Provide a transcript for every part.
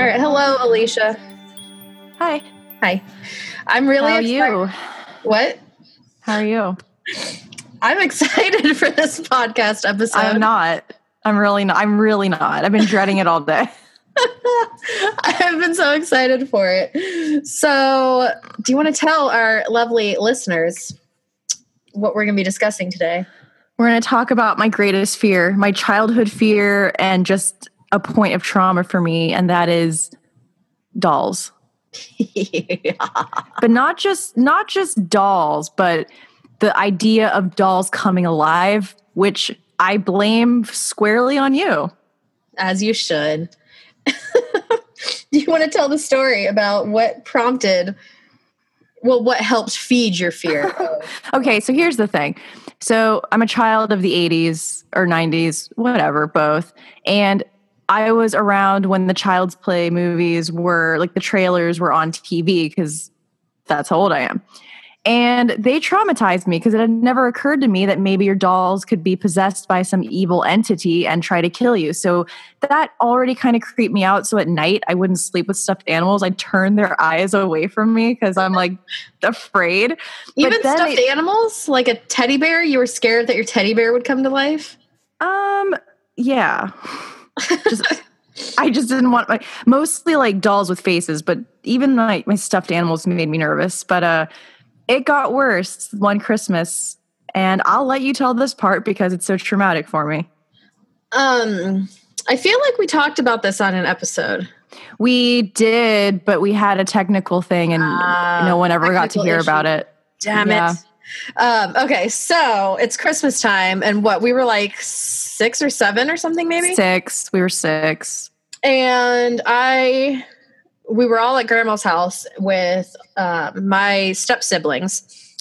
All right. Hello, Alicia. Hi. Hi. I'm really excited. How are you? What? How are you? I'm excited for this podcast episode. I'm not. I'm really not. I've been dreading it all day. I've been so excited for it. So, do you want to tell our lovely listeners what we're going to be discussing today? We're going to talk about my greatest fear, my childhood fear, and just a point of trauma for me, and that is dolls. Yeah. But not just dolls, but the idea of dolls coming alive, which I blame squarely on you. As you should. Do you want to tell the story about what helped feed your fear? Okay, so here's the thing. So I'm a child of the 80s or 90s, whatever, both. And I was around when the Child's Play movies were, like the trailers were on TV because that's how old I am. And they traumatized me because it had never occurred to me that maybe your dolls could be possessed by some evil entity and try to kill you. So that already kind of creeped me out. So at night, I wouldn't sleep with stuffed animals. I'd turn their eyes away from me because I'm like afraid. Even stuffed animals? Like a teddy bear? You were scared that your teddy bear would come to life? Yeah. I just didn't want mostly like dolls with faces, but even my stuffed animals made me nervous. But it got worse one Christmas, and I'll let you tell this part because it's so traumatic for me. I feel like we talked about this on an episode. We did, but we had a technical thing, and no one ever got to hear about it. Damn it. Okay, so it's Christmas time, and we were like 6 or 7 or something, maybe? 6. We were 6. And we were all at Grandma's house with my step-siblings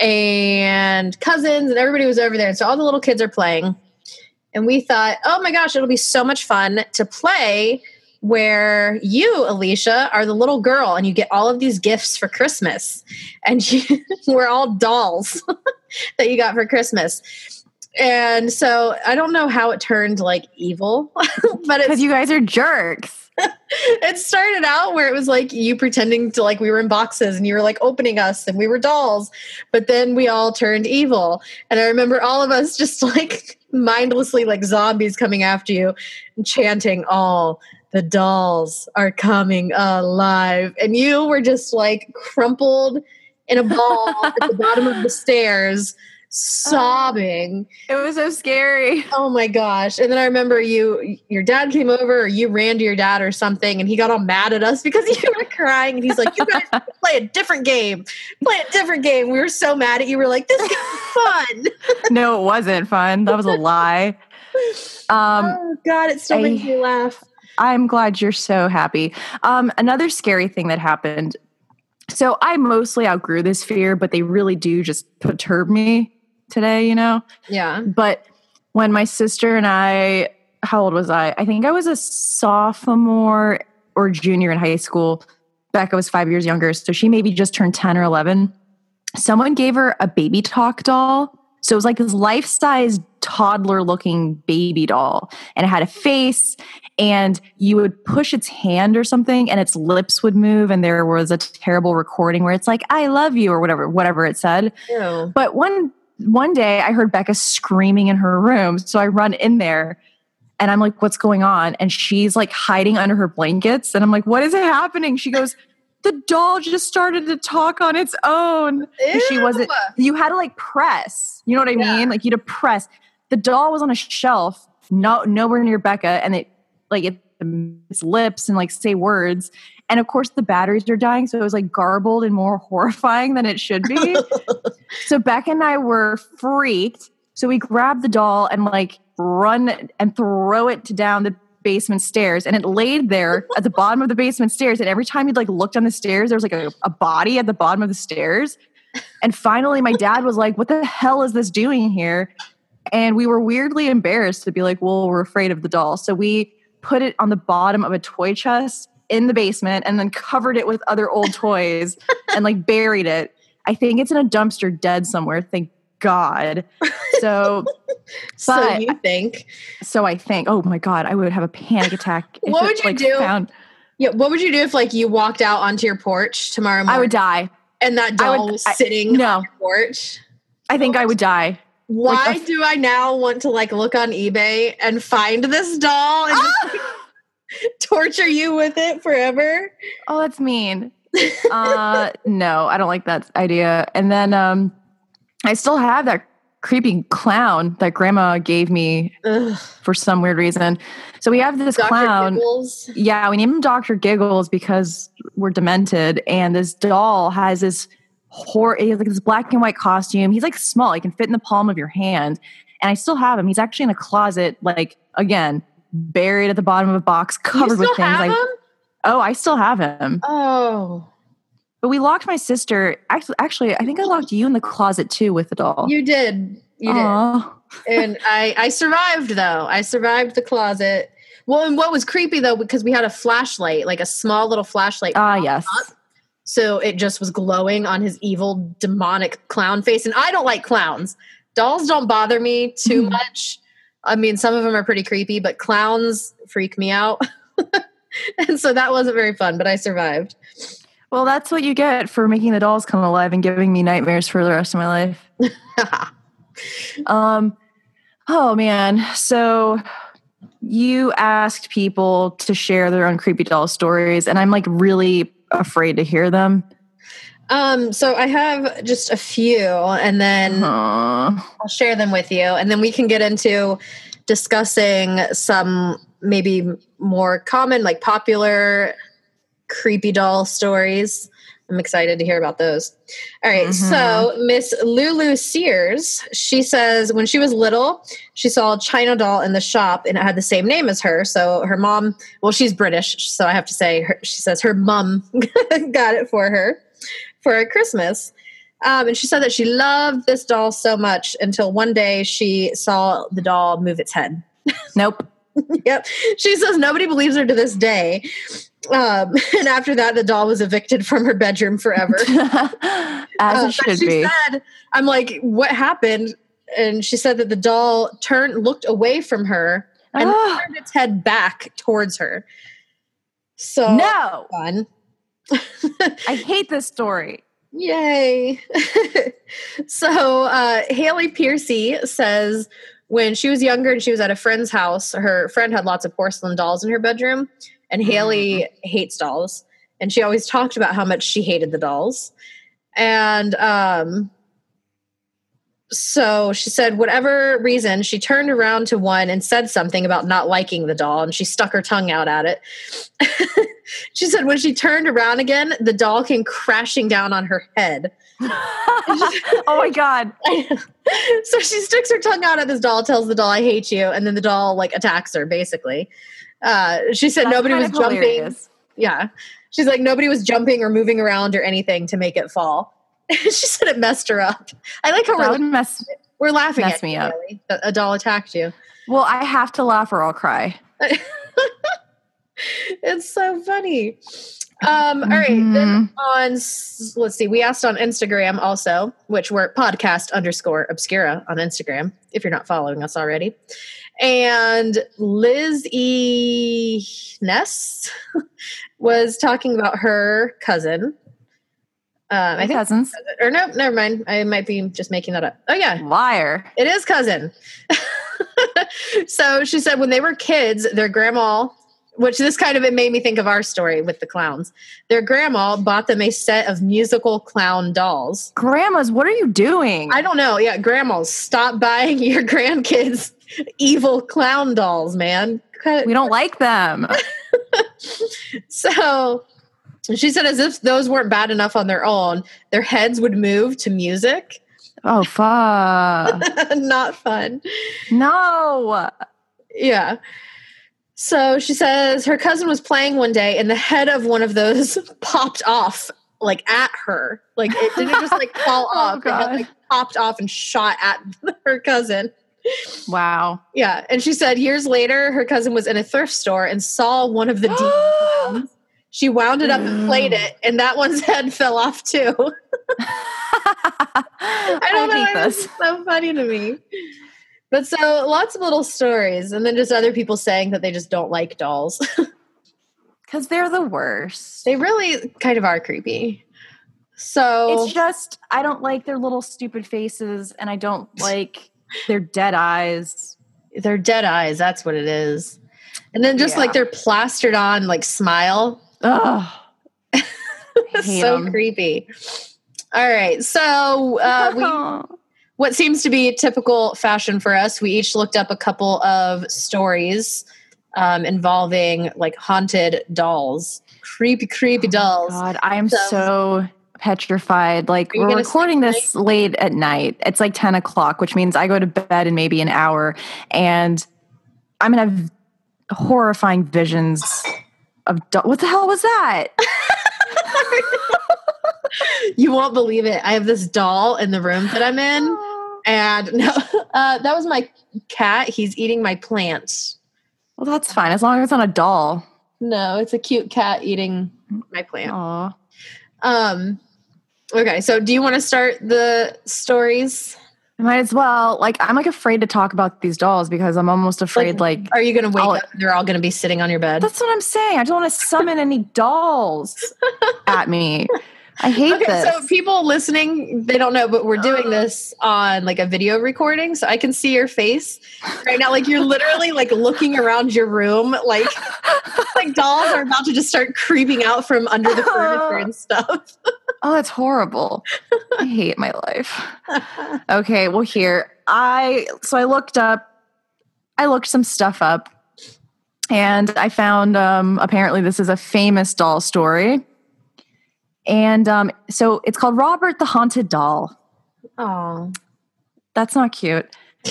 and cousins, and everybody was over there. And so all the little kids are playing. And we thought, oh my gosh, it'll be so much fun to play where you, Alicia, are the little girl and you get all of these gifts for Christmas. And we're all dolls that you got for Christmas. And so I don't know how it turned like evil, but because you guys are jerks. It started out where it was like you pretending to like we were in boxes and you were like opening us and we were dolls, but then we all turned evil. And I remember all of us just like mindlessly like zombies coming after you and chanting, all the dolls are coming alive. And you were just like crumpled in a ball at the bottom of the stairs, sobbing. It was so scary. Oh my gosh. And then I remember your dad came over, or you ran to your dad or something, and he got all mad at us because you were crying, and he's like, you guys play a different game. We were so mad at you. We were like, this game is fun. No, it wasn't fun. That was a lie. Oh God, it still makes me laugh. I'm glad you're so happy. Another scary thing that happened. So I mostly outgrew this fear, but they really do just perturb me today, you know? Yeah. But when my sister and I, how old was I? I think I was a sophomore or junior in high school. Becca was 5 years younger, so she maybe just turned 10 or 11. Someone gave her a baby talk doll. So it was like this life-size toddler-looking baby doll. And it had a face, and you would push its hand or something, and its lips would move, and there was a terrible recording where it's like, I love you, or whatever it said. Ew. But one day, I heard Becca screaming in her room, so I run in there, and I'm like, what's going on? And she's like hiding under her blankets, and I'm like, what is happening? She goes, the doll just started to talk on its own. She wasn't, you had to like press, you know what I mean? Like you had to press. The doll was on a shelf, nowhere near Becca. And its lips and like say words. And of course the batteries are dying. So it was like garbled and more horrifying than it should be. So Becca and I were freaked. So we grabbed the doll and like run and throw it down the basement stairs, and it laid there at the bottom of the basement stairs, and every time you'd like look down the stairs there was like a body at the bottom of the stairs. And finally my dad was like, what the hell is this doing here? And we were weirdly embarrassed to be like, well, we're afraid of the doll. So we put it on the bottom of a toy chest in the basement and then covered it with other old toys and like buried it. I think it's in a dumpster dead somewhere, thank God. So so you think? So I think, oh my God, I would have a panic attack. What would you do? Yeah. What would you do if like you walked out onto your porch tomorrow morning? I would die. And that doll was sitting on your porch? I think I would die. Why do I now want to like look on eBay and find this doll and just, torture you with it forever? Oh, that's mean. No, I don't like that idea. And then I still have that creepy clown that grandma gave me for some weird reason. So we have this Dr. clown. Giggles? Yeah, we named him Dr. Giggles because we're demented. And this doll has this he has like this black and white costume. He's like small. He can fit in the palm of your hand. And I still have him. He's actually in a closet, like, again, buried at the bottom of a box, covered with things. Have him? Oh, I still have him. Oh. But we locked my sister. Actually, I think I locked you in the closet too with the doll. You did. You did. And I survived, though. I survived the closet. Well, and what was creepy, though, because we had a flashlight, like a small little flashlight. Yes. So it just was glowing on his evil, demonic clown face. And I don't like clowns. Dolls don't bother me too much. I mean, some of them are pretty creepy, but clowns freak me out. And so that wasn't very fun, but I survived. Well, that's what you get for making the dolls come alive and giving me nightmares for the rest of my life. Oh, man. So you asked people to share their own creepy doll stories, and I'm like really afraid to hear them. So I have just a few, and then I'll share them with you, and then we can get into discussing some maybe more common, like popular creepy doll stories. I'm excited to hear about those. All right. So Miss Lulu Sears, she says when she was little, she saw a China doll in the shop and it had the same name as her. So her mom, well, she's British. So I have to say, she says her mom got it for her for Christmas. And she said that she loved this doll so much until one day she saw the doll move its head. Nope. Yep. She says nobody believes her to this day. And after that, the doll was evicted from her bedroom forever. As it should be. Said, I'm like, what happened? And she said that the doll looked away from her and turned its head back towards her. So no. Fun. I hate this story. Yay. So Haley Piercy says when she was younger and she was at a friend's house, her friend had lots of porcelain dolls in her bedroom. And Haley hates dolls. And she always talked about how much she hated the dolls. And so she said, whatever reason, she turned around to one and said something about not liking the doll. And she stuck her tongue out at it. She said when she turned around again, the doll came crashing down on her head. Oh, my God. So she sticks her tongue out at this doll, tells the doll, I hate you. And then the doll, like, attacks her, basically. She said nobody was jumping. Hilarious. Yeah. She's like, nobody was jumping or moving around or anything to make it fall. She said it messed her up. I like how we're laughing at me up. Really. A doll attacked you. Well, I have to laugh or I'll cry. It's so funny. All right. Then let's see. We asked on Instagram also, which we're podcast_obscura on Instagram, if you're not following us already. And Liz E. Ness was talking about her cousin. I think cousins. Or no, never mind. I might be just making that up. Oh, yeah. Liar. It is cousin. So she said when they were kids, their grandma, which this kind of, it made me think of our story with the clowns. Their grandma bought them a set of musical clown dolls. Grandmas, what are you doing? I don't know. Yeah, grandmas, stop buying your grandkids evil clown dolls, man. We don't like them. So she said as if those weren't bad enough on their own, their heads would move to music. Oh, fuck. Not fun. No. Yeah. So she says her cousin was playing one day and the head of one of those popped off like at her. Like it didn't just like fall off. God. It had, like popped off and shot at her cousin. Wow. Yeah. And she said years later, her cousin was in a thrift store and saw one of the demon clowns. She wound it up and played it, and that one's head fell off too. I don't know. It's so funny to me. But so lots of little stories, and then just other people saying that they just don't like dolls. Because they're the worst. They really kind of are creepy. So it's just, I don't like their little stupid faces, and I don't like their dead eyes. They're dead eyes. That's what it is. And then just like their plastered on like smile. Ugh. So creepy. All right. So what seems to be typical fashion for us, we each looked up a couple of stories involving like haunted dolls. Creepy dolls. God, I am so petrified. Like, we're recording this late at night. It's like 10 o'clock, which means I go to bed in maybe an hour, and I'm going to have horrifying visions of what the hell was that? You won't believe it. I have this doll in the room that I'm in, and no, that was my cat. He's eating my plant. Well, that's fine as long as it's not a doll. No, it's a cute cat eating my plant. Aww. Okay, so do you want to start the stories? I might as well. Like, I'm like afraid to talk about these dolls because I'm almost afraid. Like are you going to wake up and they're all going to be sitting on your bed? That's what I'm saying. I don't want to summon any dolls at me. I hate this. So people listening, they don't know, but we're doing this on like a video recording, so I can see your face right now. Like, you're literally like looking around your room, like dolls are about to just start creeping out from under the furniture and stuff. Oh, that's horrible. I hate my life. Okay, well, I looked some stuff up, and I found apparently this is a famous doll story. And so it's called Robert the Haunted Doll. Oh, that's not cute.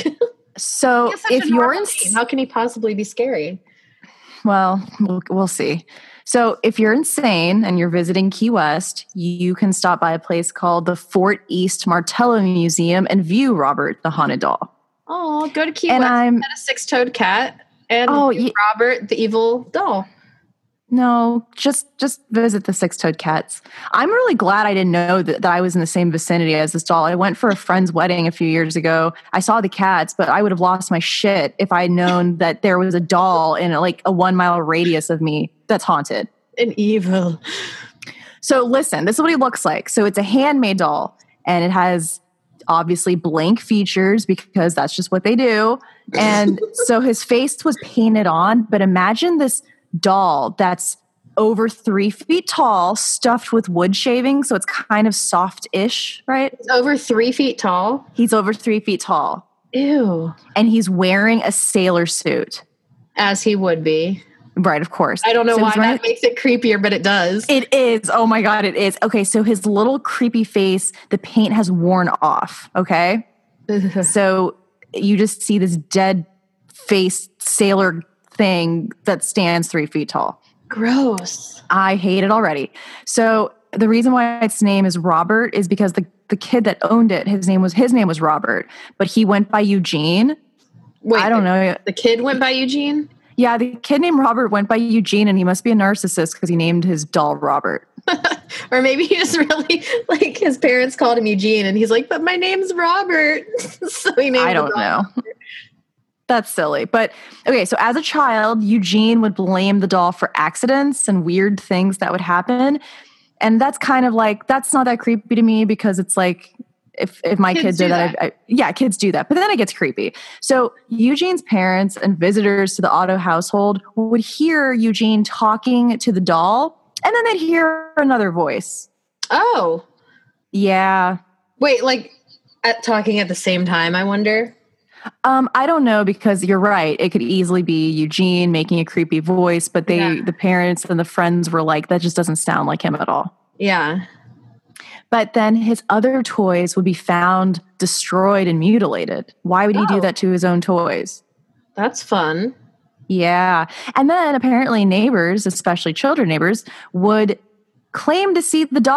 So if you're insane, how can he possibly be scary? Well, we'll see. So if you're insane and you're visiting Key West, you can stop by a place called the Fort East Martello Museum and view Robert the Haunted Doll. Oh, go to Key West and a six-toed cat and Robert the evil doll. No, just visit the six-toed cats. I'm really glad I didn't know that I was in the same vicinity as this doll. I went for a friend's wedding a few years ago. I saw the cats, but I would have lost my shit if I had known that there was a doll in like a 1 mile radius of me that's haunted. And evil. So listen, this is what he looks like. So it's a handmade doll, and it has obviously blank features because that's just what they do. And so his face was painted on, but imagine this doll that's over 3 feet tall, stuffed with wood shavings, so it's kind of soft-ish, right? He's over 3 feet tall? He's over 3 feet tall. Ew. And he's wearing a sailor suit. As he would be. Right, of course. I don't know why that makes it creepier, but it does. It is. Oh my God, it is. Okay, so his little creepy face, the paint has worn off, okay? So you just see this dead face sailor thing that stands 3 feet tall. Gross. I hate it already. So the reason why its name is Robert is because the kid that owned it, his name was Robert, but he went by Eugene. Wait, I don't know. The kid went by Eugene? Yeah, the kid named Robert went by Eugene, and he must be a narcissist because he named his doll Robert. Or maybe he just really, like, his parents called him Eugene, and he's like, but my name's Robert. So he named him. I don't know. That's silly. But okay, so as a child, Eugene would blame the doll for accidents and weird things that would happen. And that's kind of like, that's not that creepy to me because it's like, if my kids did that, kids do that. But then it gets creepy. So Eugene's parents and visitors to the Otto household would hear Eugene talking to the doll, and then they'd hear another voice. Oh. Yeah. Wait, like talking at the same time, I wonder? I don't know, because you're right. It could easily be Eugene making a creepy voice, but the parents and the friends were like, that just doesn't sound like him at all. Yeah. But then his other toys would be found destroyed and mutilated. Why would he do that to his own toys? That's fun. Yeah. And then apparently neighbors, especially children neighbors, would claim to see the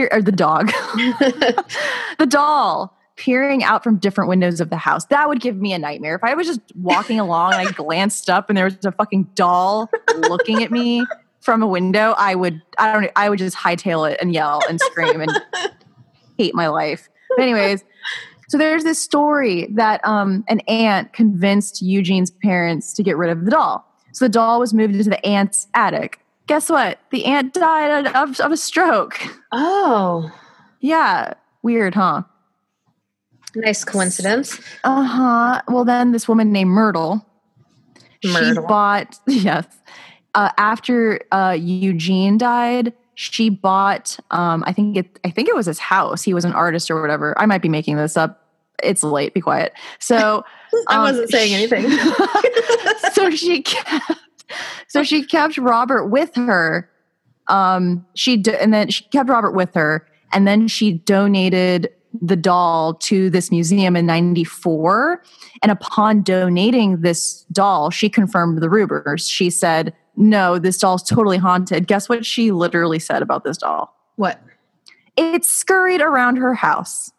doll peering out from different windows of the house. That would give me a nightmare. If I was just walking along and I glanced up and there was a fucking doll looking at me from a window, I would just hightail it and yell and scream and hate my life. But anyways, so there's this story that an aunt convinced Eugene's parents to get rid of the doll. So the doll was moved into the aunt's attic. guess what? The aunt died of a stroke. Oh. Yeah. Weird, huh? Nice coincidence. Uh-huh. Well, then this woman named Myrtle. She bought, yes. After Eugene died, she bought, I think it was his house. He was an artist or whatever. I might be making this up. It's late. Be quiet. So I wasn't saying anything. So she kept Robert with her. And then she kept Robert with her, and then she donated the doll to this museum in 94. And upon donating this doll, she confirmed the rumors. She said, no, this doll's totally haunted. Guess what she literally said about this doll? What? It scurried around her house.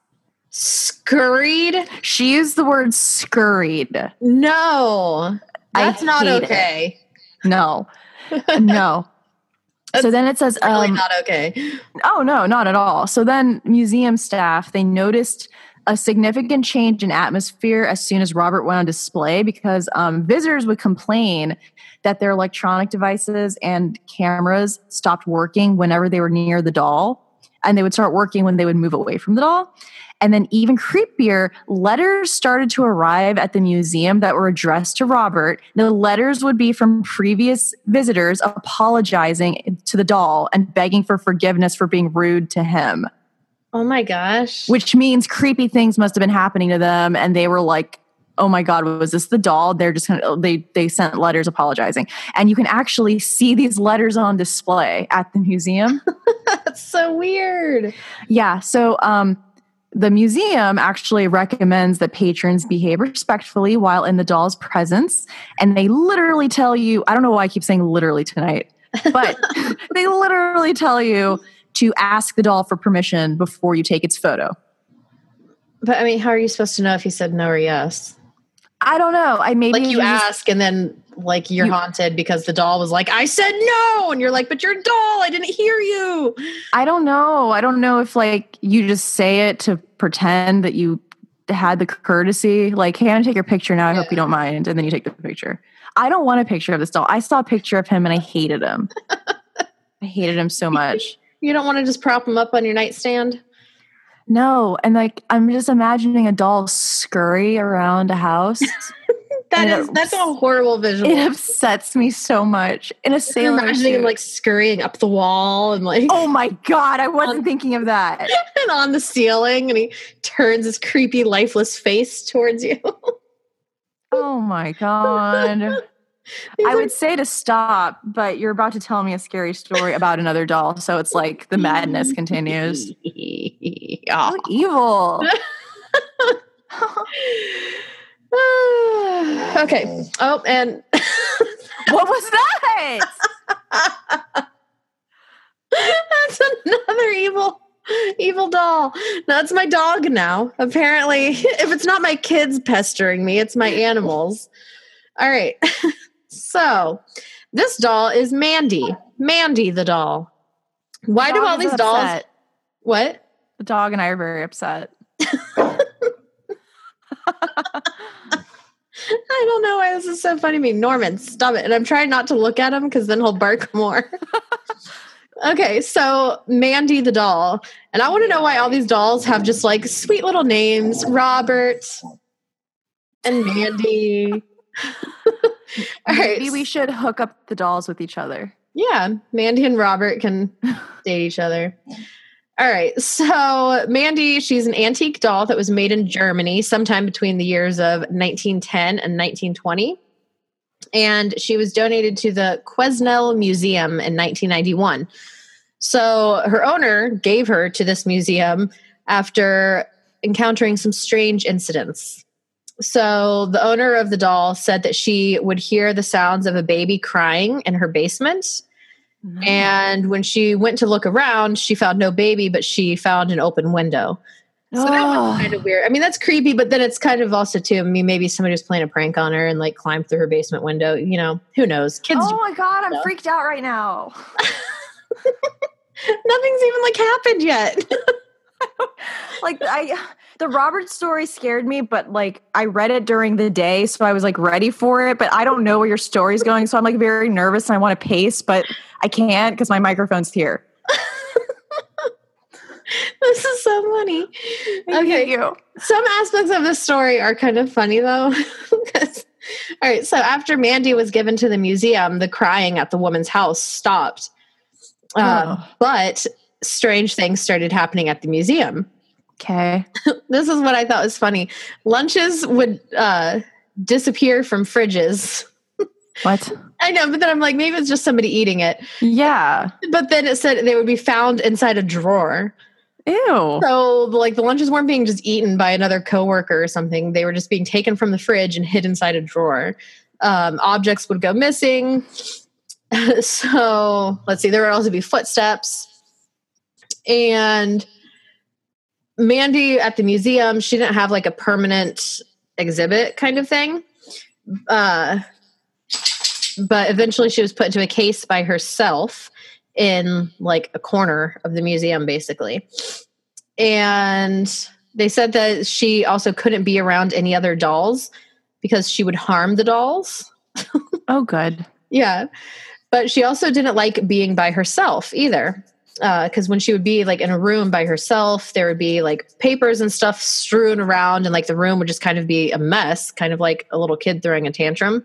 Scurried? She used the word scurried. No. That's not okay. No. No. So then it says, really not okay. Oh, no, not at all. So then museum staff, they noticed a significant change in atmosphere as soon as Robert went on display, because visitors would complain that their electronic devices and cameras stopped working whenever they were near the doll, and they would start working when they would move away from the doll. And then even creepier, letters started to arrive at the museum that were addressed to Robert. The letters would be from previous visitors apologizing to the doll and begging for forgiveness for being rude to him. Oh my gosh. Which means creepy things must have been happening to them. And they were like, oh my God, was this the doll? They're just they sent letters apologizing. And you can actually see these letters on display at the museum. That's so weird. Yeah. So, the museum actually recommends that patrons behave respectfully while in the doll's presence. And they literally tell you, I don't know why I keep saying literally tonight, but they literally tell you to ask the doll for permission before you take its photo. But I mean, how are you supposed to know if he said no or yes? I don't know. You ask and then you're haunted because the doll was like, I said no. And you're like, but you're a doll. I didn't hear you. I don't know. I don't know if you just say it to pretend that you had the courtesy. Like, hey, I'm going to take your picture now. I hope you don't mind. And then you take the picture. I don't want a picture of this doll. I saw a picture of him and I hated him. I hated him so much. You don't want to just prop him up on your nightstand? No. And I'm just imagining a doll scurry around a house. That's a horrible visual. It upsets me so much. In a sailor imagining him scurrying up the wall and oh my God, I wasn't thinking of that. And on the ceiling, and he turns his creepy, lifeless face towards you. Oh my God. I would say to stop, but you're about to tell me a scary story about another doll, so it's the madness continues. Oh. Evil. Okay. Oh, and what was that? That's another evil doll. That's my dog now. Apparently, if it's not my kids pestering me, it's my animals. All right. So, this doll is Mandy. Mandy the doll. Why do all these dolls? What? The dog and I are very upset. I don't know why this is so funny to me. Norman, stop it. And I'm trying not to look at him because then he'll bark more. Okay, so Mandy the doll. And I want to know why all these dolls have just sweet little names. Robert and Mandy. Maybe we should hook up the dolls with each other. Yeah, Mandy and Robert can date each other. All right, so Mandy, she's an antique doll that was made in Germany sometime between the years of 1910 and 1920. And she was donated to the Quesnel Museum in 1991. So her owner gave her to this museum after encountering some strange incidents. So the owner of the doll said that she would hear the sounds of a baby crying in her basement. Mm-hmm. And when she went to look around, she found no baby, but she found an open window. So that was kind of weird. I mean, that's creepy, but then it's kind of also too, maybe somebody was playing a prank on her and climbed through her basement window. Who knows? Kids. Oh my God, I'm freaked out right now. Nothing's even happened yet. The Robert story scared me, but like I read it during the day, so I was like ready for it. But I don't know where your story's going, so I'm like very nervous and I want to pace, but I can't because my microphone's here. This is so funny. Okay, you. Some aspects of the story are kind of funny though. All right, so after Mandy was given to the museum, the crying at the woman's house stopped. But strange things started happening at the museum. Okay. This is what I thought was funny. Lunches would disappear from fridges. What? I know, but then I'm like, maybe it's just somebody eating it. Yeah. But then it said they would be found inside a drawer. Ew. So, like, the lunches weren't being just eaten by another coworker or something. They were just being taken from the fridge and hid inside a drawer. Objects would go missing. So, let's see. There would also be footsteps. And Mandy at the museum, she didn't have, like, a permanent exhibit kind of thing. But eventually she was put into a case by herself in like a corner of the museum, basically. And they said that she also couldn't be around any other dolls because she would harm the dolls. Oh, good. Yeah. But she also didn't like being by herself either. Because when she would be like in a room by herself, there would be like papers and stuff strewn around, and like the room would just kind of be a mess, kind of like a little kid throwing a tantrum.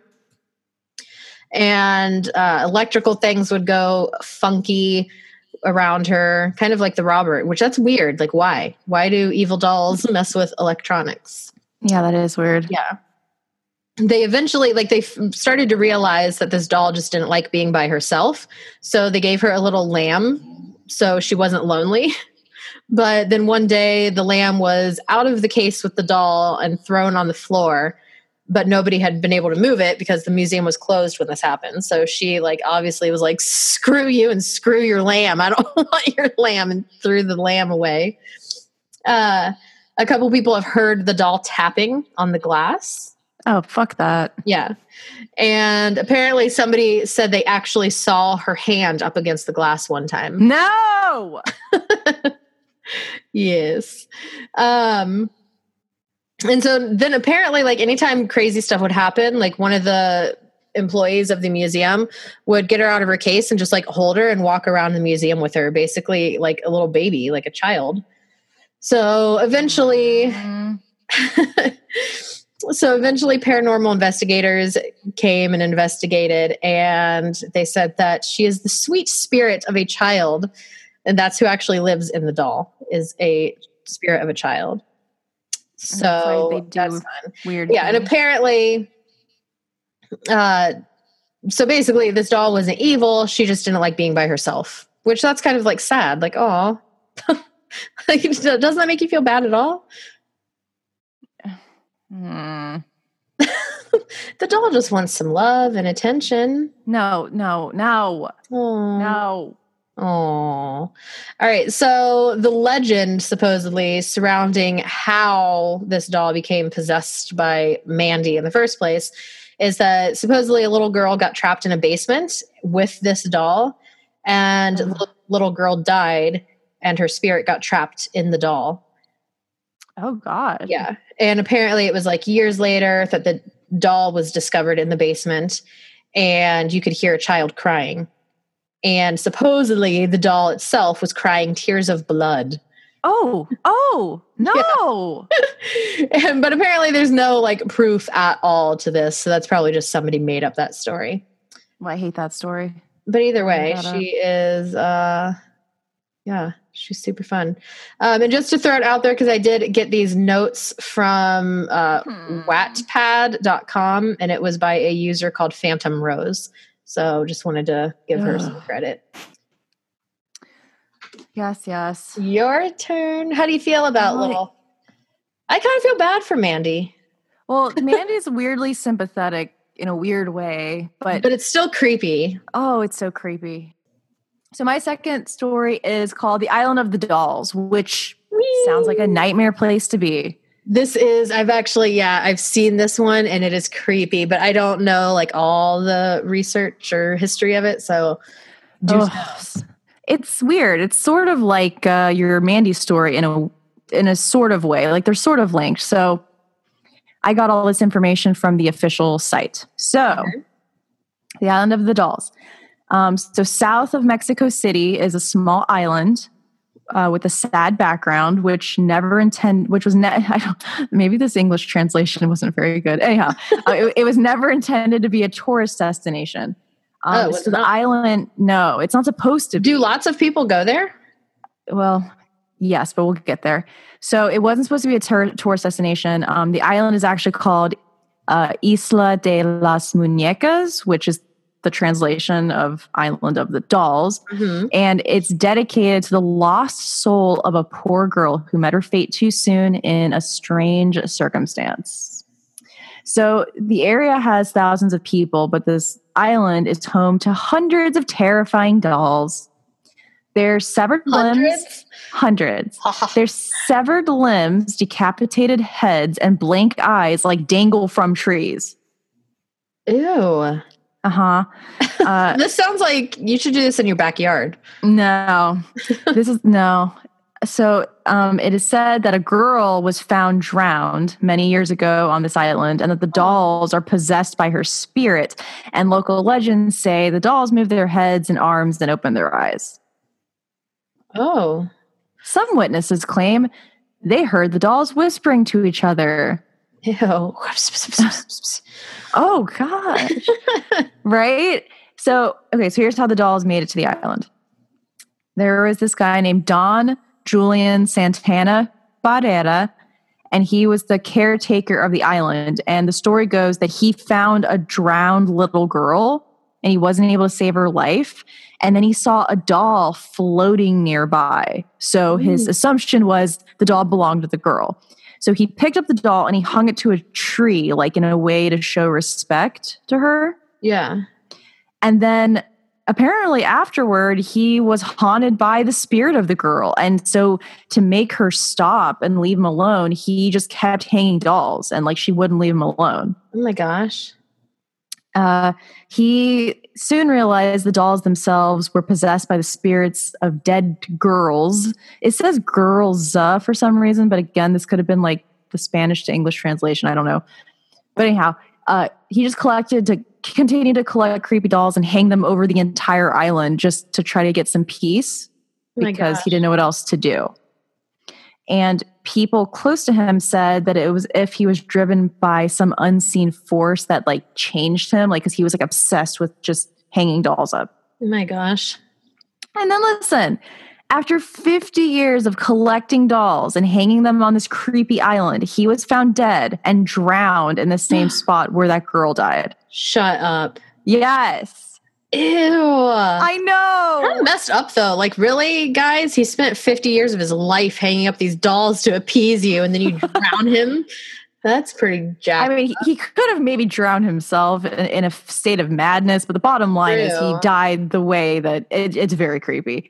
And electrical things would go funky around her, kind of like the Robert, which that's weird. Like, why? Why do evil dolls mess with electronics? Yeah, that is weird. Yeah. They eventually, like, they started to realize that this doll just didn't like being by herself. So they gave her a little lamb so she wasn't lonely. But then one day the lamb was out of the case with the doll and thrown on the floor. But nobody had been able to move it because the museum was closed when this happened. So she, like, obviously was like, screw you and screw your lamb. I don't want your lamb, and threw the lamb away. A couple people have heard the doll tapping on the glass. Oh, fuck that. Yeah. And apparently somebody said they actually saw her hand up against the glass one time. No! Yes. And so then apparently, like, anytime crazy stuff would happen, like one of the employees of the museum would get her out of her case and just like hold her and walk around the museum with her, basically like a little baby, like a child. So eventually, paranormal investigators came and investigated, and they said that she is the sweet spirit of a child. And that's who actually lives in the doll, is a spirit of a child. So that's fun. Weird. Yeah. And apparently, so basically this doll wasn't evil. She just didn't like being by herself, which that's kind of like sad. Like, oh, like, doesn't that make you feel bad at all? The doll just wants some love and attention. No. Oh. All right. So the legend supposedly surrounding how this doll became possessed by Mandy in the first place is that supposedly a little girl got trapped in a basement with this doll, and the little girl died and her spirit got trapped in the doll. Oh, God. Yeah. And apparently it was like years later that the doll was discovered in the basement, and you could hear a child crying. And supposedly the doll itself was crying tears of blood. Oh, no. Yeah. But apparently there's no like proof at all to this. So that's probably just somebody made up that story. Well, I hate that story. But either way, she is, she's super fun. And just to throw it out there, because I did get these notes from Wattpad.com, and it was by a user called Phantom Rose. So just wanted to give her some credit. Yes. Your turn. How do you feel about little? I kind of feel bad for Mandy. Well, Mandy's weirdly sympathetic in a weird way, but it's still creepy. Oh, it's so creepy. So my second story is called The Island of the Dolls, which sounds like a nightmare place to be. This is, I've seen this one, and it is creepy, but I don't know like all the research or history of it. So it's weird. It's sort of like your Mandy story in in a sort of way. Like they're sort of linked. So I got all this information from the official site. So the Island of the Dolls. So south of Mexico City is a small island with a sad background, maybe this English translation wasn't very good. Anyhow, it was never intended to be a tourist destination. So the island, no, it's not supposed to be. Do lots of people go there? Well, yes, but we'll get there. So it wasn't supposed to be a tourist destination. The island is actually called Isla de las Muñecas, which is the translation of Island of the Dolls. Mm-hmm. And it's dedicated to the lost soul of a poor girl who met her fate too soon in a strange circumstance. So the area has thousands of people, but this island is home to hundreds of terrifying dolls. Their severed limbs, hundreds. Their severed limbs, decapitated heads, and blank eyes like dangle from trees. Ew. Uh-huh. This sounds like you should do this in your backyard. No. So it is said that a girl was found drowned many years ago on this island, and that the dolls are possessed by her spirit. And local legends say the dolls move their heads and arms and open their eyes. Oh. Some witnesses claim they heard the dolls whispering to each other. Ew. Oh, gosh. Right? So here's how the dolls made it to the island. There was this guy named Don Julian Santana Barrera, and he was the caretaker of the island. And the story goes that he found a drowned little girl, and he wasn't able to save her life. And then he saw a doll floating nearby. So his assumption was the doll belonged to the girl. So he picked up the doll and he hung it to a tree, like in a way to show respect to her. Yeah. And then apparently afterward, he was haunted by the spirit of the girl. And so to make her stop and leave him alone, he just kept hanging dolls, and like she wouldn't leave him alone. Oh my gosh. He soon realized the dolls themselves were possessed by the spirits of dead girls. It says girls for some reason, but again, this could have been like the Spanish to English translation. I don't know. But anyhow, he just continued to collect creepy dolls and hang them over the entire island just to try to get some peace because he didn't know what else to do. And people close to him said that it was if he was driven by some unseen force that like changed him, like because he was like obsessed with just hanging dolls up. Oh my gosh. And then listen, after 50 years of collecting dolls and hanging them on this creepy island, he was found dead and drowned in the same spot where that girl died. Shut up. Yes. Ew. I know. Kind of messed up though. Like really, guys, he spent 50 years of his life hanging up these dolls to appease you, and then you drown him. That's pretty jacked. I mean, he could have maybe drowned himself in a state of madness, but the bottom line is he died the way that it's very creepy.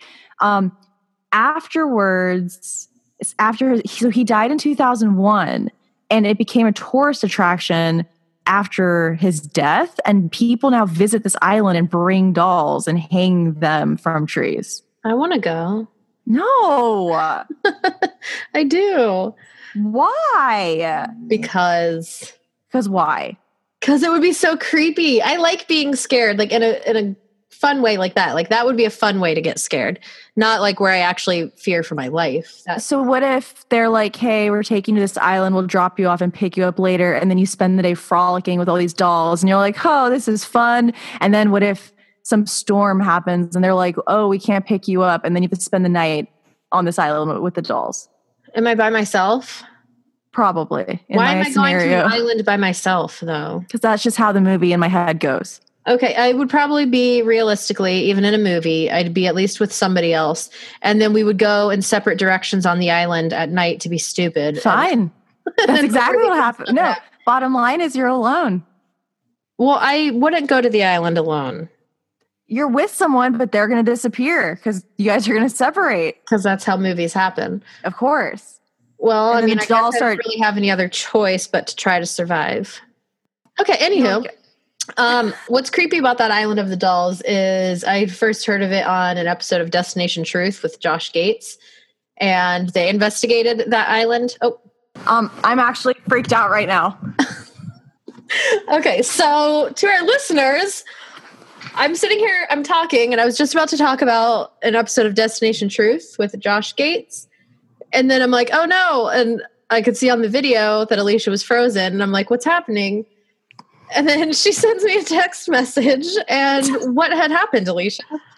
So he died in 2001, and it became a tourist attraction after his death, and people now visit this island and bring dolls and hang them from trees. I want to go. No. I do. Why? Because why? Because it would be so creepy. I like being scared, like in a fun way like that. Like that would be a fun way to get scared. Not like where I actually fear for my life. So what if they're like, hey, we're taking you to this island, we'll drop you off and pick you up later, and then you spend the day frolicking with all these dolls, and you're like, oh, this is fun. And then what if some storm happens and they're like, oh, we can't pick you up, and then you have to spend the night on this island with the dolls? Am I by myself? Probably. Why am I going to an island by myself, though? Because that's just how the movie in my head goes. Okay, I would probably be, realistically, even in a movie, I'd be at least with somebody else. And then we would go in separate directions on the island at night to be stupid. Fine. That's exactly what happened. No, bottom line is you're alone. Well, I wouldn't go to the island alone. You're with someone, but they're going to disappear because you guys are going to separate. Because that's how movies happen. Of course. Well, I mean, I guess I don't really have any other choice but to try to survive. Okay, anywho. What's creepy about that Island of the Dolls is I first heard of it on an episode of Destination Truth with Josh Gates. and they investigated that island. Oh, I'm actually freaked out right now. okay. So to our listeners, I'm sitting here, I'm talking, and I was just about to talk about an episode of Destination Truth with Josh Gates. And then I'm like, oh no. And I could see on the video that Alicia was frozen. And I'm like, what's happening? And then she sends me a text message. And what had happened, Alicia?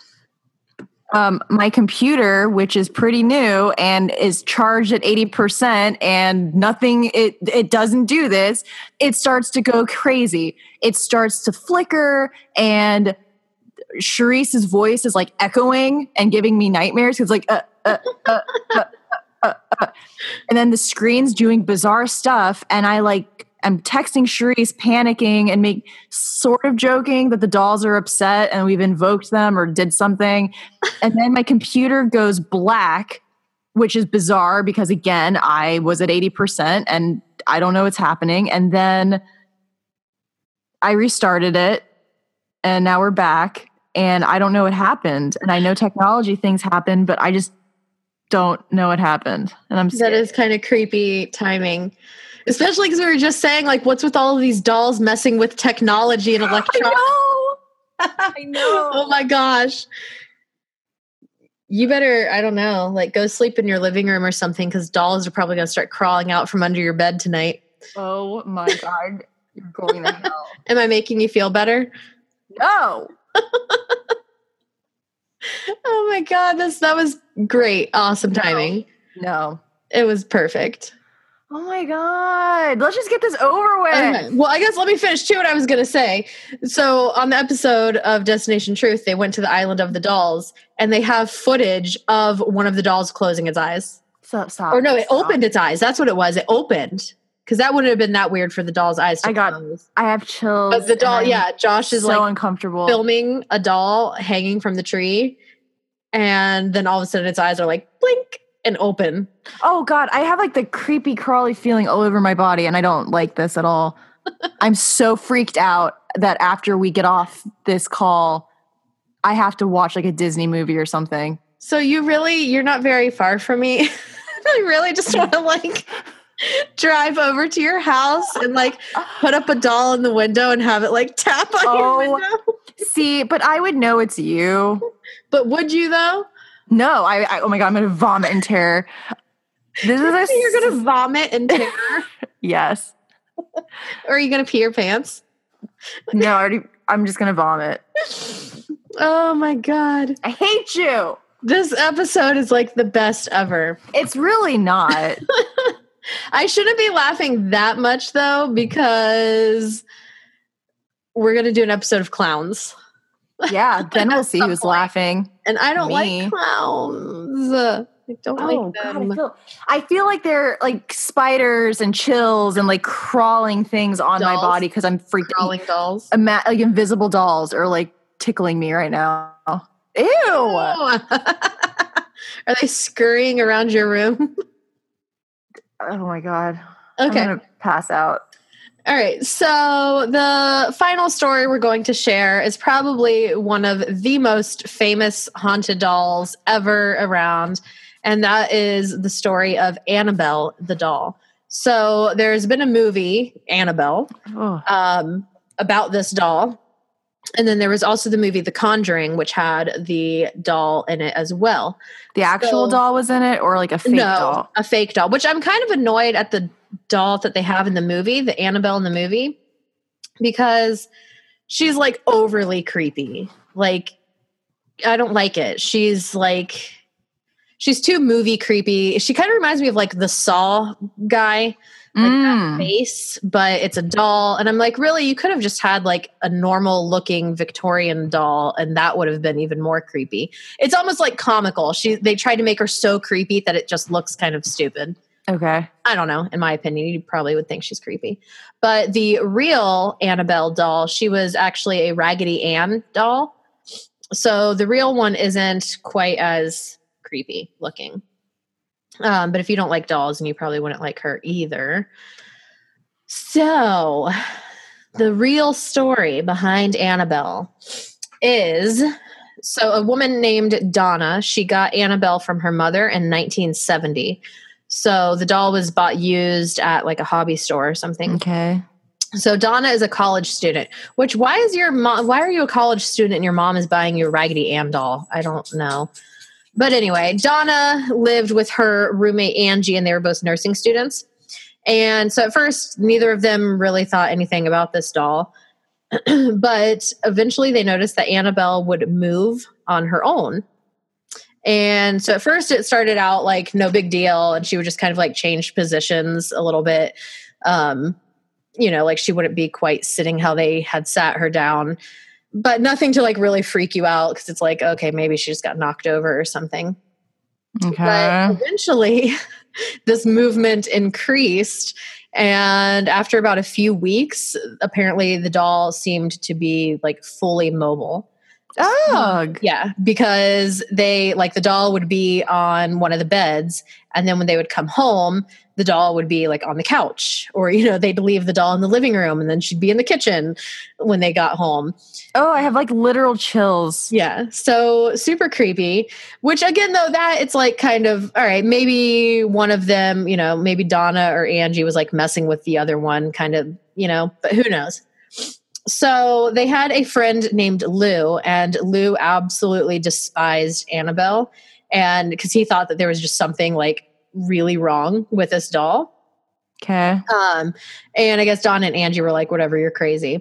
My computer, which is pretty new and is charged at 80%, and nothing, it doesn't do this. It starts to go crazy. It starts to flicker, and Sharice's voice is like echoing and giving me nightmares. It's like, and then the screen's doing bizarre stuff, and I'm texting Sharice, panicking and sort of joking that the dolls are upset and we've invoked them or did something. And then my computer goes black, which is bizarre because, again, I was at 80% and I don't know what's happening. And then I restarted it and now we're back and I don't know what happened. And I know technology things happen, but I just don't know what happened. And I'm scared. That is kind of creepy timing. Especially because we were just saying, like, what's with all of these dolls messing with technology and electronics? I know. Oh my gosh. You better, I don't know, like go sleep in your living room or something, because dolls are probably going to start crawling out from under your bed tonight. Oh my God. You're going to hell. Am I making you feel better? No. Oh my God. That was great. Awesome timing. No. It was perfect. Oh my God. Let's just get this over with. Okay. Well, I guess let me finish too what I was going to say. So on the episode of Destination Truth, they went to the island of the dolls and they have footage of one of the dolls closing its eyes. Stop. Or no, it opened its eyes. That's what it was. It opened. Because that wouldn't have been that weird for the doll's eyes to close. I have chills. But the doll, Josh is so uncomfortable filming a doll hanging from the tree. And then all of a sudden its eyes are like blink and open. Oh God, I have like the creepy crawly feeling all over my body and I don't like this at all. I'm so freaked out that after we get off this call, I have to watch like a Disney movie or something. So you're not very far from me. I really just want to like drive over to your house and like put up a doll in the window and have it like tap on your window. See, but I would know it's you. But would you though? No, I oh my God, I'm gonna vomit in terror. You're gonna vomit in terror? Yes. Or are you gonna pee your pants? No, I'm just gonna vomit. Oh my God. I hate you. This episode is like the best ever. It's really not. I shouldn't be laughing that much though, because we're gonna do an episode of clowns. Yeah, then we'll see who's laughing. And I don't like clowns. I don't like them. God, I feel like they're like spiders and chills and like crawling things on my body because I'm freaked out. Crawling dolls. Like invisible dolls are like tickling me right now. Ew. Are they scurrying around your room? Oh my God. Okay. I'm going to pass out. All right. So the final story we're going to share is probably one of the most famous haunted dolls ever around. And that is the story of Annabelle the doll. So there's been a movie, Annabelle, about this doll. And then there was also the movie The Conjuring, which had the doll in it as well. The actual doll was in it, or like a fake doll? A fake doll, which I'm kind of annoyed at the doll that they have in the movie, the Annabelle in the movie, because she's like overly creepy. Like, I don't like it. She's too movie creepy. She kind of reminds me of like the Saw guy. Like that face, but it's a doll. And I'm like, really? You could have just had like a normal looking Victorian doll and that would have been even more creepy. It's almost like comical. They tried to make her so creepy that it just looks kind of stupid. Okay. I don't know. In my opinion, you probably would think she's creepy. But the real Annabelle doll, she was actually a Raggedy Ann doll. So the real one isn't quite as creepy looking. But if you don't like dolls, then you probably wouldn't like her either. So the real story behind Annabelle is, So a woman named Donna, she got Annabelle from her mother in 1970. So the doll was bought used at like a hobby store or something. Okay. So Donna is a college student, which why are you a college student and your mom is buying you a Raggedy Ann doll? I don't know. But anyway, Donna lived with her roommate Angie and they were both nursing students. And so at first, neither of them really thought anything about this doll. But eventually they noticed that Annabelle would move on her own. And so at first it started out like no big deal. And she would just kind of like change positions a little bit. Like she wouldn't be quite sitting how they had sat her down, but nothing to like really freak you out. Cause it's like, okay, maybe she just got knocked over or something. Okay. But eventually this movement increased. And after about a few weeks, apparently the doll seemed to be like fully mobile. Oh, Yeah, because the doll would be on one of the beds. And then when they would come home, the doll would be like on the couch or, they'd leave the doll in the living room and then she'd be in the kitchen when they got home. Oh, I have like literal chills. Yeah. So super creepy, which again, though, that it's like kind of, all right, maybe one of them, maybe Donna or Angie was like messing with the other one kind of, but who knows? So they had a friend named Lou, and Lou absolutely despised Annabelle. And because he thought that there was just something like really wrong with this doll. Okay. And I guess Donna and Angie were like, whatever, you're crazy.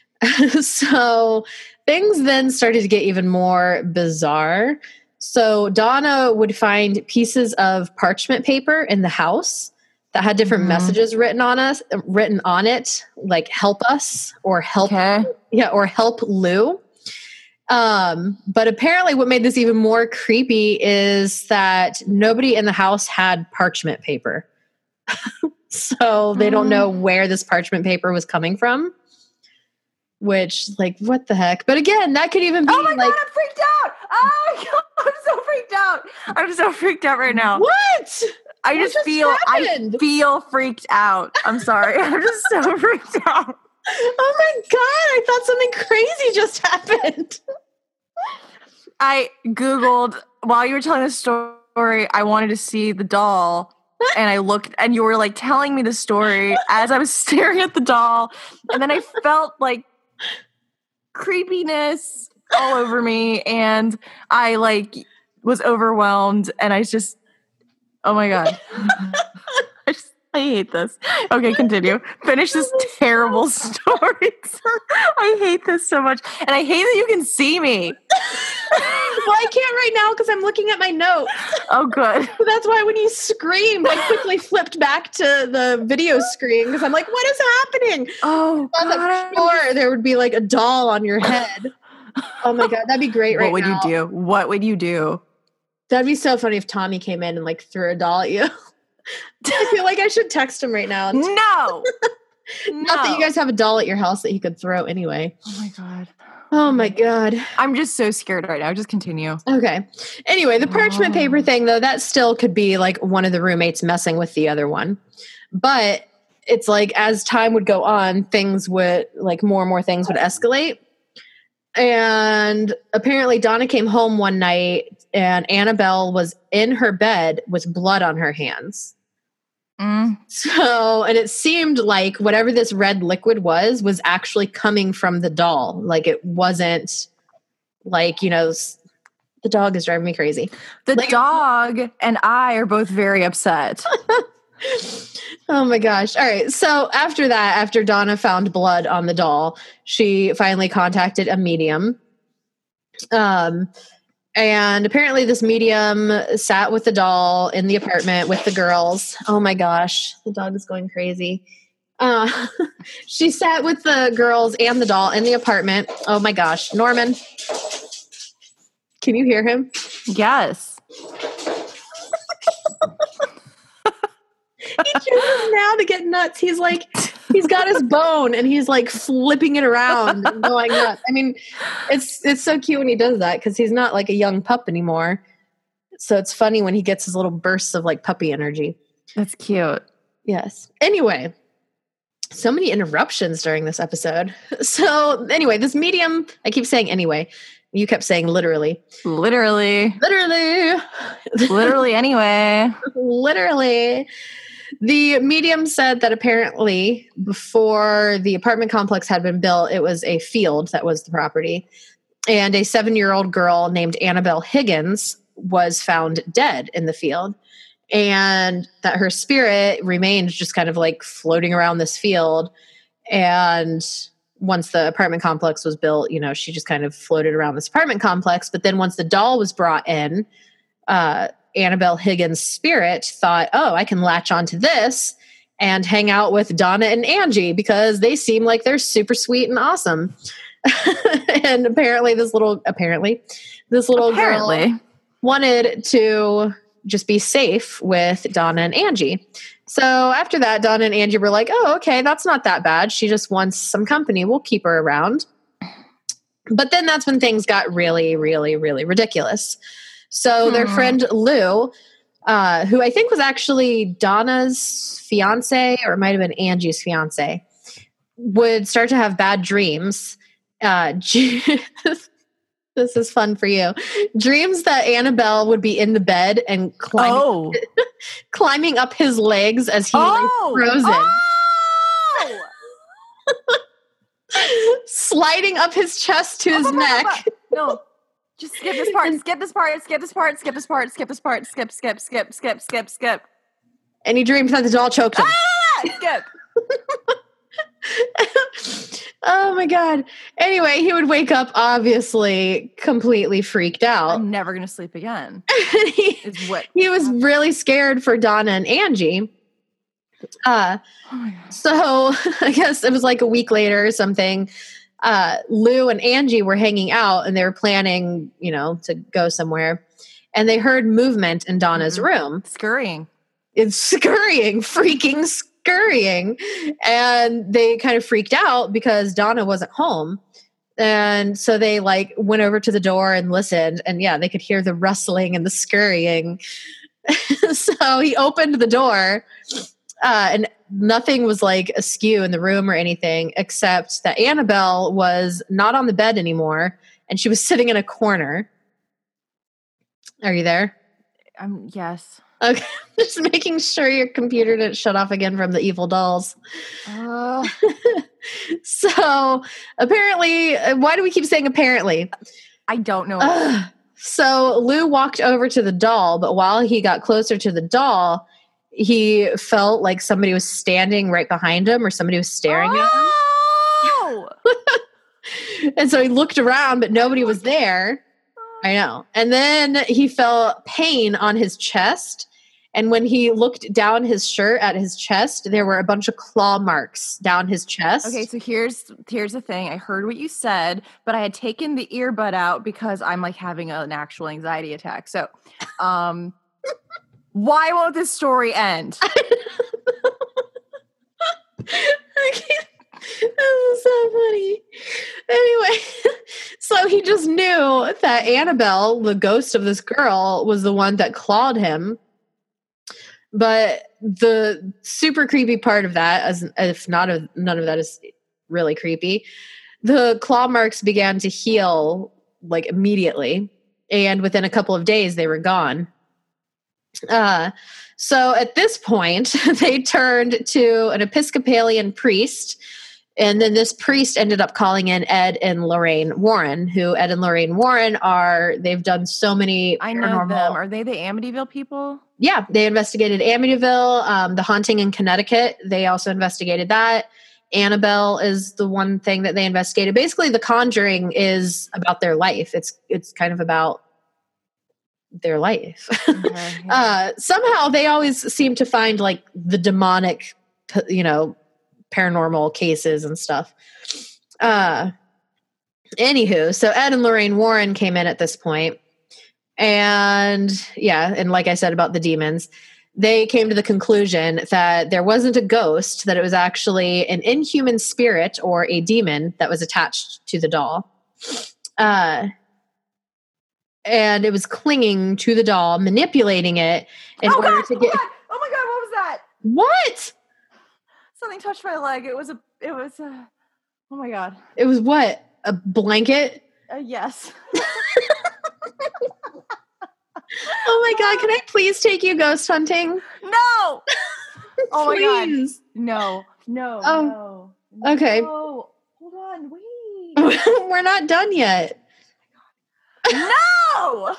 So things then started to get even more bizarre. So Donna would find pieces of parchment paper in the house that had different messages written on it, like help us or help, or help Lou. But apparently what made this even more creepy is that nobody in the house had parchment paper. So they don't know where this parchment paper was coming from, which like, what the heck? But again, that could even be God, like, I'm freaked out. Oh my God, I'm so freaked out. I'm so freaked out right now. what? I feel freaked out. I'm sorry. I'm just so freaked out. Oh my God, I thought something crazy just happened. I Googled, while you were telling the story, I wanted to see the doll. And I looked, and you were like telling me the story as I was staring at the doll. And then I felt like creepiness all over me. And I like was overwhelmed. And I just, oh my God. I hate this. Okay, continue. Finish this terrible story. I hate this so much. And I hate that you can see me. Well, I can't right now because I'm looking at my notes. Oh, good. So that's why when you screamed, I quickly flipped back to the video screen because I'm like, what is happening? Oh, I thought that for sure there would be like a doll on your head. Oh my God, that'd be great right now. What would you do? What would you do? That'd be so funny if Tommy came in and like threw a doll at you. I feel like I should text him right now. No. Not that you guys have a doll at your house that he could throw anyway. Oh my God. Oh my God. I'm just so scared right now. Just continue. Okay. Anyway, the parchment paper thing, though, that still could be like one of the roommates messing with the other one. But it's like as time would go on, things would like more and more things would escalate. And apparently Donna came home one night and Annabelle was in her bed with blood on her hands. So, and it seemed like whatever this red liquid was actually coming from the doll. Like it wasn't like, the dog is driving me crazy. The dog and I are both very upset. Oh my gosh. All right. So after that, after Donna found blood on the doll, she finally contacted a medium. And apparently this medium sat with the doll in the apartment with the girls. Oh my gosh, the dog is going crazy. She sat with the girls and the doll in the apartment. Oh my gosh, Norman. Can you hear him? Yes. He chooses now to get nuts. He's like, he's got his bone and he's like flipping it around and going nuts. I mean, it's so cute when he does that because he's not like a young pup anymore. So it's funny when he gets his little bursts of like puppy energy. That's cute. Yes. Anyway, so many interruptions during this episode. So anyway, this medium, I keep saying anyway, You kept saying literally. Literally. Literally. Literally anyway. Literally. The medium said that apparently before the apartment complex had been built, it was a field that was the property. And a 7-year-old girl named Annabelle Higgins was found dead in the field. And that her spirit remained just kind of like floating around this field. And once the apartment complex was built, you know, she just kind of floated around this apartment complex. But then once the doll was brought in, Annabelle Higgins' spirit thought, oh, I can latch onto this and hang out with Donna and Angie because they seem like they're super sweet and awesome. And apparently this little girl wanted to just be safe with Donna and Angie. So after that, Donna and Angie were like, oh, okay, that's not that bad. She just wants some company. We'll keep her around. But then that's when things got really, really, really ridiculous. So their friend Lou, who I think was actually Donna's fiance, or it might have been Angie's fiance, would start to have bad dreams. This is fun for you. Dreams that Annabelle would be in the bed and climbing up his legs as he frozen. Sliding up his chest to his neck. No. Just skip this part. Skip this part. Skip this part. Skip this part. Skip this part. Skip. And he dreamed that the doll choked him. Skip. Oh my God. Anyway, he would wake up obviously completely freaked out. I'm never going to sleep again. He was really scared for Donna and Angie. So I guess it was like a week later or something. Lou and Angie were hanging out and they were planning, you know, to go somewhere. And they heard movement in Donna's room. Scurrying. It's freaking scurrying. And they kind of freaked out because Donna wasn't home. And so they like went over to the door and listened. And yeah, they could hear the rustling and the scurrying. So he opened the door. And nothing was like askew in the room or anything, except that Annabelle was not on the bed anymore, and she was sitting in a corner. Are you there? Yes. Okay. Just making sure your computer didn't shut off again from the evil dolls. So apparently, why do we keep saying apparently? I don't know. So Lou walked over to the doll, but while he got closer to the doll, he felt like somebody was standing right behind him or somebody was staring at him. And so he looked around, but nobody was there. I know. And then he felt pain on his chest. And when he looked down his shirt at his chest, there were a bunch of claw marks down his chest. Okay, so here's the thing. I heard what you said, but I had taken the earbud out because I'm like having an actual anxiety attack. So, why won't this story end? This is so funny. Anyway, so he just knew that Annabelle, the ghost of this girl, was the one that clawed him. But the super creepy part of that, none of that is really creepy, the claw marks began to heal like immediately. And within a couple of days, they were gone. So at this point, they turned to an Episcopalian priest. And then this priest ended up calling in Ed and Lorraine Warren, who Ed and Lorraine Warren they've done so many paranormal. I know them. Are they the Amityville people? Yeah, they investigated Amityville, the haunting in Connecticut. They also investigated that. Annabelle is the one thing that they investigated. Basically, The Conjuring is about their life. It's kind of about their life. Okay, yeah. Somehow they always seem to find like the demonic, paranormal cases and stuff. Anywho, so Ed and Lorraine Warren came in at this point, and like I said about the demons, they came to the conclusion that there wasn't a ghost, that it was actually an inhuman spirit or a demon that was attached to the doll. And it was clinging to the doll, manipulating it in order to get. Oh my God! What was that? What? Something touched my leg. Oh my God. It was what? A blanket? Yes. Oh my God, can I please take you ghost hunting? No. Oh my God. Please. No. Oh, okay. No. Hold on. Wait. We're not done yet. No.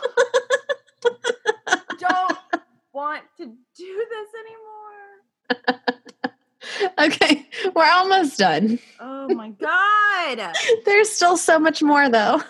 Don't want to do this anymore. Okay, we're almost done. Oh my God. There's still so much more though.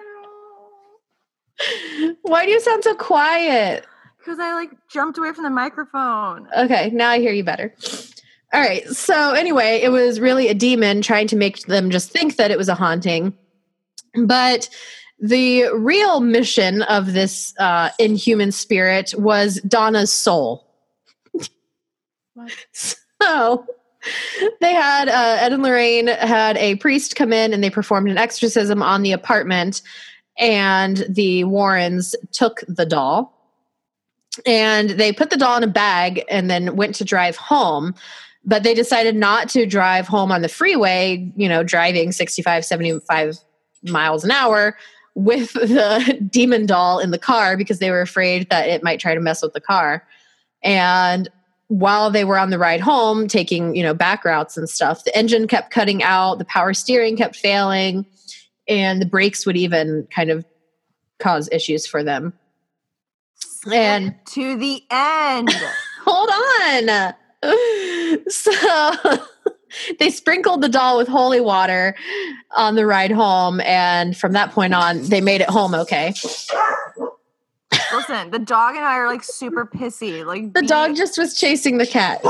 Why do you sound so quiet? Because I jumped away from the microphone. Okay, now I hear you better. All right, so anyway, it was really a demon trying to make them just think that it was a haunting. But the real mission of this inhuman spirit was Donna's soul. What? So they had, Ed and Lorraine had a priest come in and they performed an exorcism on the apartment, and the Warrens took the doll and they put the doll in a bag and then went to drive home. But they decided not to drive home on the freeway, driving 65, 75 miles an hour with the demon doll in the car because they were afraid that it might try to mess with the car. And while they were on the ride home, taking, back routes and stuff, the engine kept cutting out, the power steering kept failing, and the brakes would even kind of cause issues for them. And to the end. Hold on. So they sprinkled the doll with holy water on the ride home, and from that point on, they made it home okay. Listen, the dog and I are super pissy. The dog just was chasing the cat.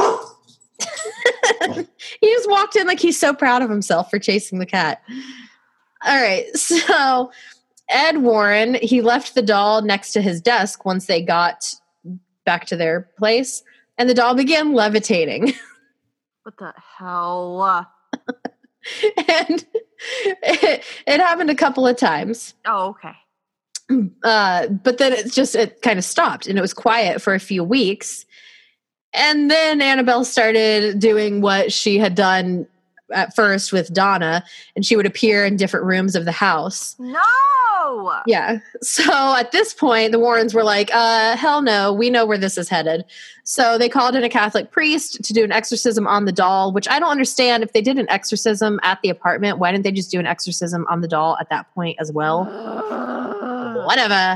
He just walked in like he's so proud of himself for chasing the cat. All right, so Ed Warren, he left the doll next to his desk once they got back to their place, and the doll began levitating. What the hell? And it happened a couple of times. Oh, okay. But then it kind of stopped, and it was quiet for a few weeks. And then Annabelle started doing what she had done at first with Donna, and she would appear in different rooms of the house. No! Yeah. So at this point, the Warrens were like, hell no, we know where this is headed. So they called in a Catholic priest to do an exorcism on the doll, which I don't understand. If they did an exorcism at the apartment, why didn't they just do an exorcism on the doll at that point as well? Whatever.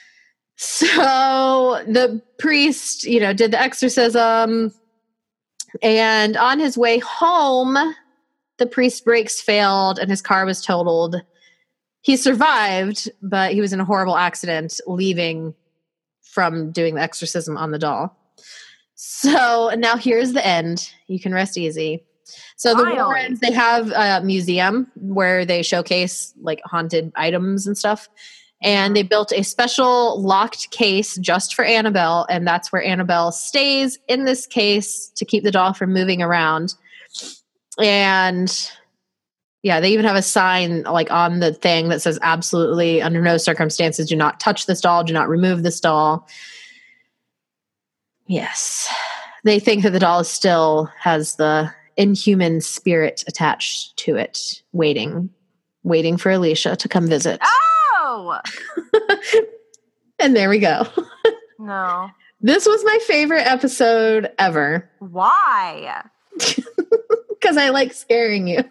So the priest, did the exorcism, and on his way home, the priest's brakes failed and his car was totaled. He survived, but he was in a horrible accident leaving from doing the exorcism on the doll. So now here's the end. You can rest easy. So the Warrens, they have a museum where they showcase haunted items and stuff. And they built a special locked case just for Annabelle. And that's where Annabelle stays in this case to keep the doll from moving around. And yeah, they even have a sign on the thing that says absolutely under no circumstances do not touch this doll, do not remove this doll. Yes. They think that the doll still has the inhuman spirit attached to it, waiting for Alicia to come visit. Oh! And there we go. No. This was my favorite episode ever. Why? Because I like scaring you.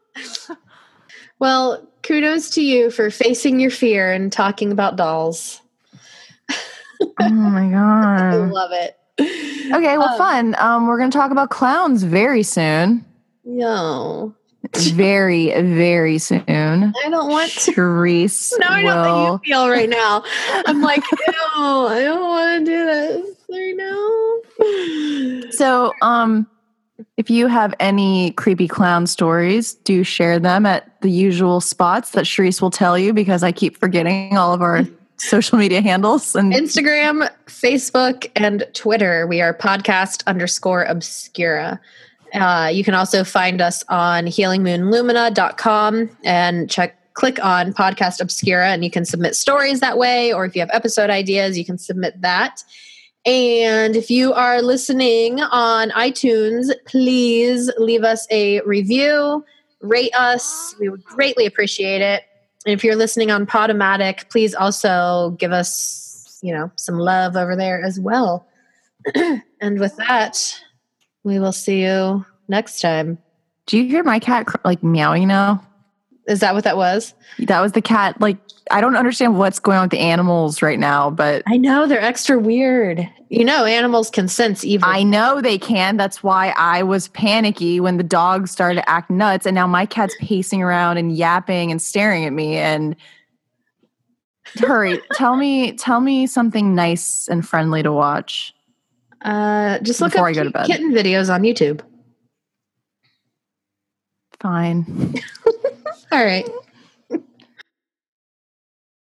Well, kudos to you for facing your fear and talking about dolls. Oh my God. I love it. Okay, well, fun. We're going to talk about clowns very soon. No. Very, very soon. I don't want to. Therese No, I know how you feel right now. I'm like, ew, I don't want to do this right now. So, if you have any creepy clown stories, do share them at the usual spots that Sharice will tell you, because I keep forgetting all of our social media handles. And Instagram, Facebook, and Twitter. We are podcast_obscura. You can also find us on healingmoonlumina.com and click on Podcast Obscura, and you can submit stories that way. Or if you have episode ideas, you can submit that. And if you are listening on iTunes, please leave us a review, rate us. We would greatly appreciate it. if you're listening on Podomatic, please also give us, some love over there as well. And with that, we will see you next time. Do you hear my cat meowing now? Is that what that was? That was the cat. I don't understand what's going on with the animals right now, but I know they're extra weird. Animals can sense evil. I know they can. That's why I was panicky when the dog started to act nuts, and now my cat's pacing around and yapping and staring at me. And hurry, tell me something nice and friendly to watch. Just look up kitten videos on YouTube. Fine. All right.